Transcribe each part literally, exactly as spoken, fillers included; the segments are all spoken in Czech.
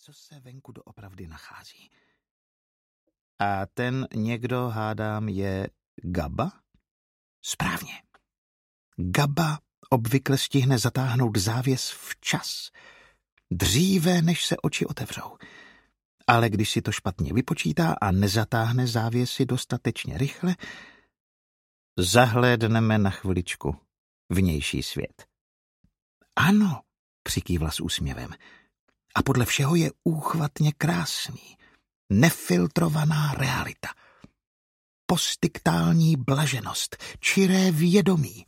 co se venku doopravdy nachází. A ten někdo, hádám, je Gaba? Správně. Gaba obvykle stihne zatáhnout závěs včas, dříve, než se oči otevřou. Ale když si to špatně vypočítá a nezatáhne závěsy dostatečně rychle, zahlédneme na chviličku vnější svět. Ano, přikývla s úsměvem. A podle všeho je úchvatně krásný. Nefiltrovaná realita. Postyktální blaženost, čiré vědomí.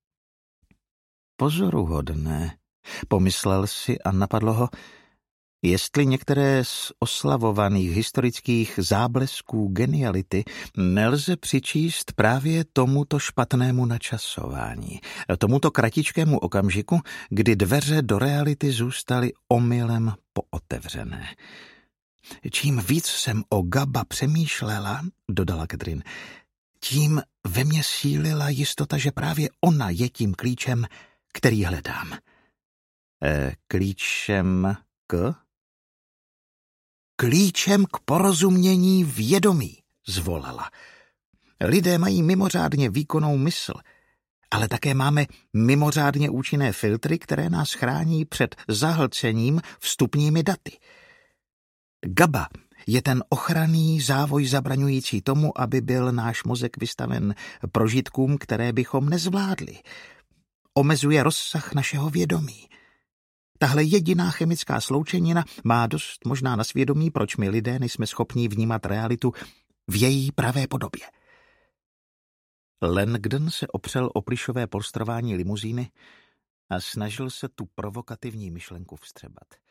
Pozoruhodné, pomyslel si a napadlo ho, jestli některé z oslavovaných historických záblesků geniality nelze přičíst právě tomuto špatnému načasování, tomuto kratičkému okamžiku, kdy dveře do reality zůstaly omylem pootevřené. Čím víc jsem o Gaba přemýšlela, dodala Catherine, tím ve mně sílila jistota, že právě ona je tím klíčem, který hledám. E, klíčem k? Klíčem k porozumění vědomí, zvolala. Lidé mají mimořádně výkonnou mysl, ale také máme mimořádně účinné filtry, které nás chrání před zahlcením vstupními daty. Gaba je ten ochranný závoj zabraňující tomu, aby byl náš mozek vystaven prožitkům, které bychom nezvládli. Omezuje rozsah našeho vědomí. Tahle jediná chemická sloučenina má dost možná na svědomí, proč my lidé nejsme schopni vnímat realitu v její pravé podobě. Langdon se opřel o plyšové polstrování limuzíny a snažil se tu provokativní myšlenku vstřebat.